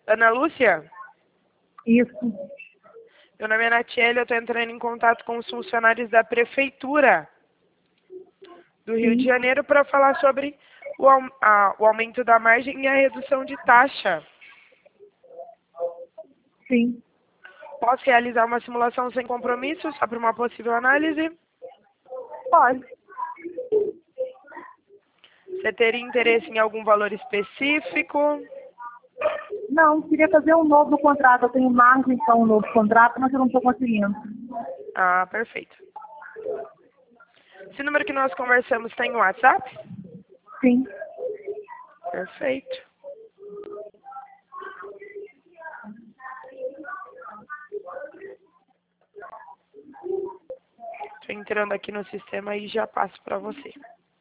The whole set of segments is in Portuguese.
Ana Lúcia? Isso. Meu nome é Natiele, eu estou entrando em contato com os funcionários da Prefeitura do Rio de Janeiro para falar sobre o aumento da margem e a redução de taxa. Sim. Posso realizar uma simulação sem compromisso, só para uma possível análise? Pode. Você teria interesse em algum valor específico? Não, queria fazer um novo contrato. Eu tenho margem para um novo contrato, mas eu não estou conseguindo. Ah, perfeito. Esse número que nós conversamos tem no WhatsApp? Sim. Perfeito. Estou entrando aqui no sistema e já passo para você.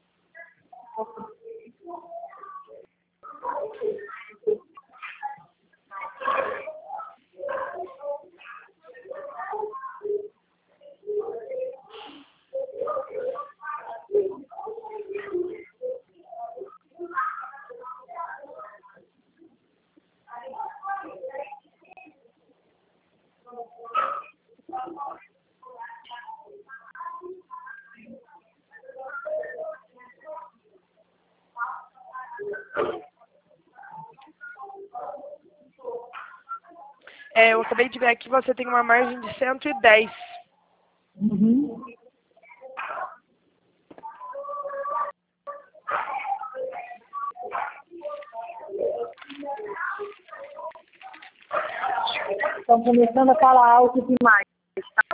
Eu acabei de ver aqui, você tem uma margem de 110. Uhum. Estão começando a falar alto demais, tá?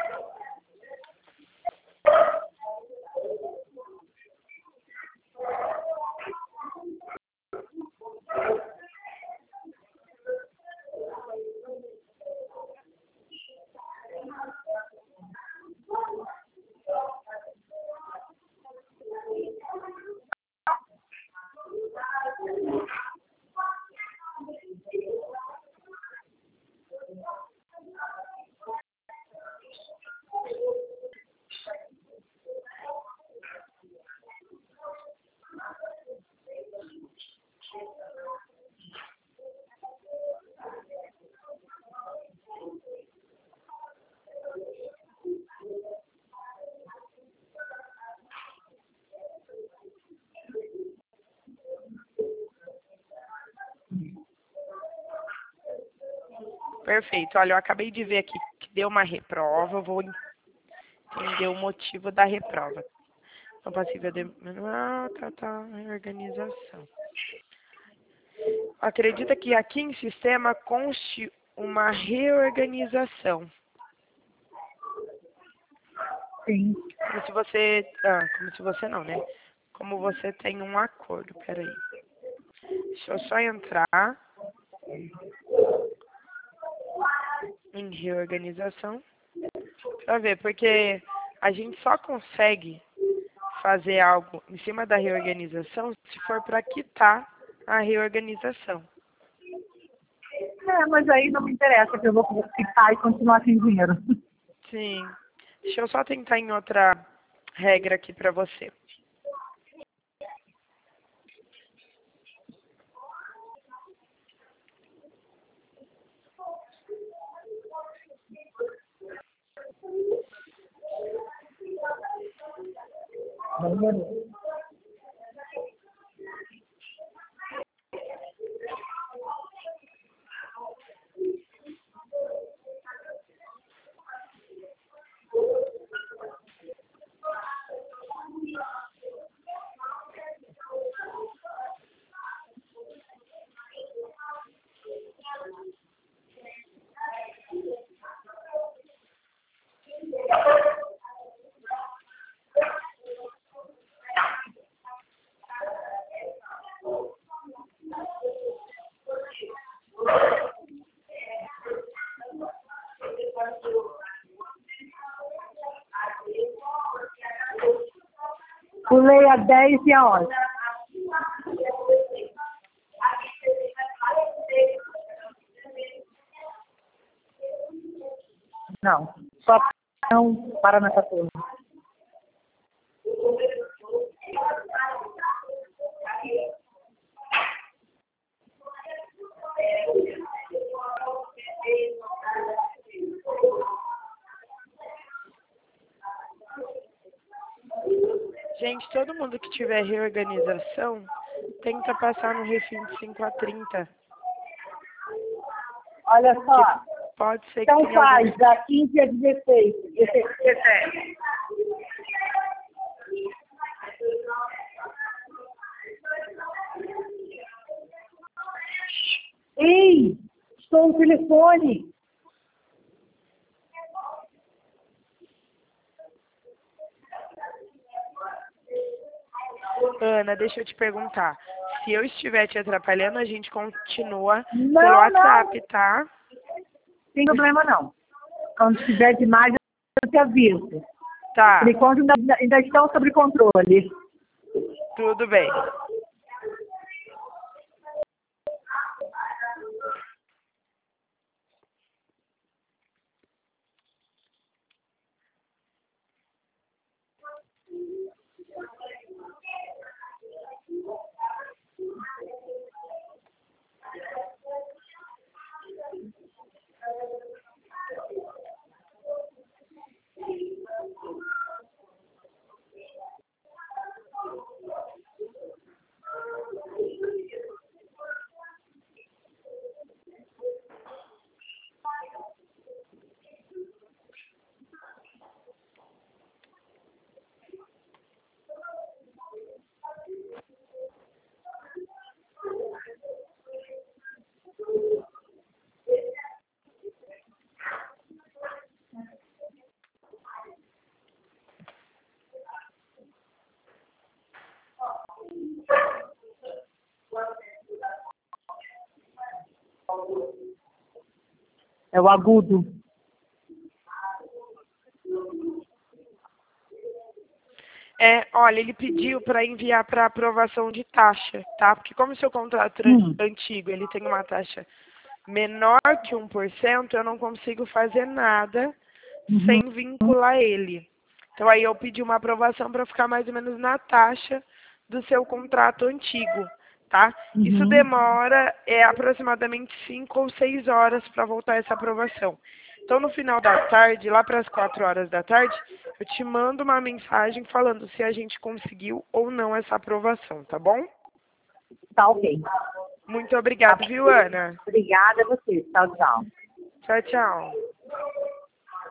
Perfeito. Olha, eu acabei de ver aqui que deu uma reprova. Eu vou entender o motivo da reprova. Não passível de manual, reorganização. Acredita que aqui em sistema conste uma reorganização. Sim. Como se você... como se você não, né? Como você tem um acordo. Peraí. Deixa eu só entrar em reorganização para ver, porque a gente só consegue fazer algo em cima da reorganização se for para quitar a reorganização. Mas aí não me interessa, que eu vou ficar e continuar sem dinheiro. Sim. Deixa eu só tentar em outra regra aqui para você. Pulei a 10 e a 11. Não, só não para nessa turma. Gente, todo mundo que tiver reorganização, tenta passar no refim de 5 a 30. Olha só. Pode ser que Então tenha faz, algum... da 15 a 16. 17. Ei, estou no telefone. Ana, deixa eu te perguntar. Se eu estiver te atrapalhando, a gente continua pelo Não, WhatsApp, não. tá? Sem problema não. Quando tiver demais, eu te aviso. Tá, Por enquanto ainda estão sob controle. tudo bem. É o agudo. Olha, ele pediu para enviar para aprovação de taxa, tá? Porque como o seu contrato antigo, ele tem uma taxa menor que 1%, eu não consigo fazer nada sem vincular ele. Então aí eu pedi uma aprovação para ficar mais ou menos na taxa do seu contrato antigo, tá? Isso demora aproximadamente 5 ou 6 horas para voltar essa aprovação. Então no final da tarde, lá para as 4 horas da tarde, eu te mando uma mensagem falando se a gente conseguiu ou não essa aprovação, tá bom? Tá ok. Muito obrigada, viu, Ana? Obrigada a você. Tchau, tchau. Tchau, tchau.